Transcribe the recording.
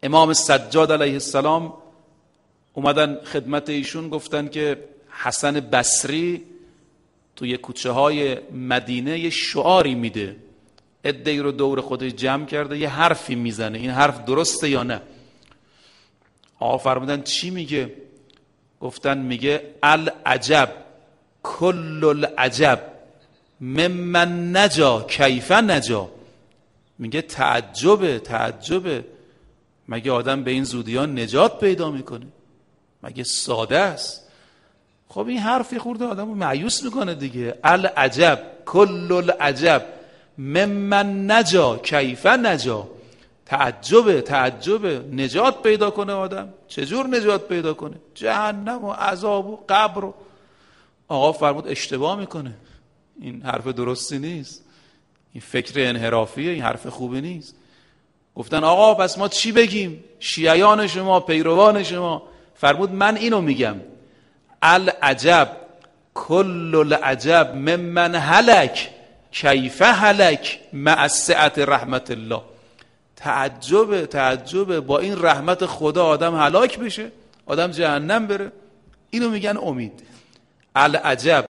امام سجاد علیه السلام اومدن خدمت ایشون، گفتن که حسن بصری توی کوچه های مدینه یه شعاری میده، عده‌ای رو دور خودش جمع کرده، یه حرفی میزنه، این حرف درسته یا نه؟ آقا فرمودن چی میگه؟ گفتن میگه العجب کل العجب ممن نجا کیف نجا. میگه تعجبه، مگه آدم به این زودی ها نجات پیدا میکنه؟ مگه ساده است؟ خب این حرفی خورده آدم رو مایوس میکنه دیگه. العجب کل العجب ممن نجا کیف نجا. تعجبه نجات پیدا کنه آدم، چجور نجات پیدا کنه؟ جهنم و عذاب و قبر و... آقا فرمود اشتباه میکنه، این حرف درستی نیست، این فکر انحرافیه، این حرف خوبی نیست. گفتن آقا پس ما چی بگیم؟ شیعیان شما، پیروان شما. فرمود من اینو میگم العجب کل العجب ممن هلک کیف هلک مع سعة رحمت الله. تعجبه با این رحمت خدا آدم هلاک بشه، آدم جهنم بره. اینو میگن امید. العجب